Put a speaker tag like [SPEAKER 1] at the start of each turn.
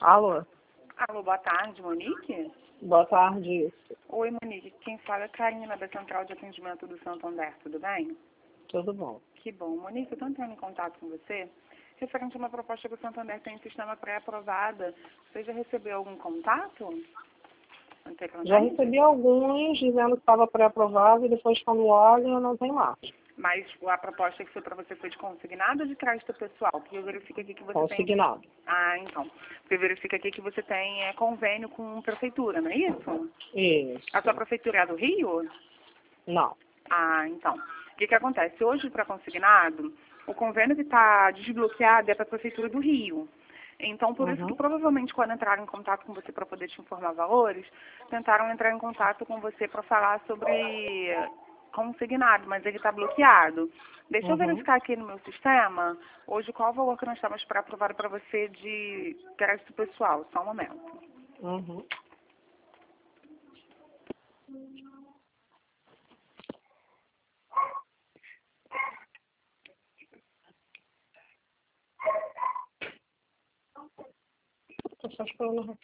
[SPEAKER 1] Alô?
[SPEAKER 2] Alô, boa tarde, Monique?
[SPEAKER 1] Boa tarde.
[SPEAKER 2] Oi, Monique. Quem fala é Karina, da Central de Atendimento do Santander. Tudo bem?
[SPEAKER 1] Tudo bom.
[SPEAKER 2] Que bom. Monique, eu estou entrando em contato com você referente a uma proposta que o Santander tem em sistema pré-aprovada. Você já recebeu algum contato anteriormente?
[SPEAKER 1] Já recebi alguns dizendo que estava pré-aprovado e depois quando olha não tem mais.
[SPEAKER 2] Mas a proposta que foi para você foi de consignado ou de crédito pessoal? Porque eu verifico aqui que você
[SPEAKER 1] Consignado.
[SPEAKER 2] tem... Ah, então. Porque verifica aqui que você tem convênio com prefeitura, não é isso?
[SPEAKER 1] Isso.
[SPEAKER 2] A sua prefeitura é do Rio?
[SPEAKER 1] Não.
[SPEAKER 2] Ah, então. O que acontece? Hoje, para consignado, o convênio que está desbloqueado é para a Prefeitura do Rio. Então, por isso que provavelmente quando entraram em contato com você para poder te informar valores, tentaram entrar em contato com você para falar sobre consignado, mas ele está bloqueado. Deixa eu verificar aqui no meu sistema, hoje qual o valor que nós estamos para aprovar para você de crédito pessoal. Só um momento.
[SPEAKER 1] Uhum. Tô só esperando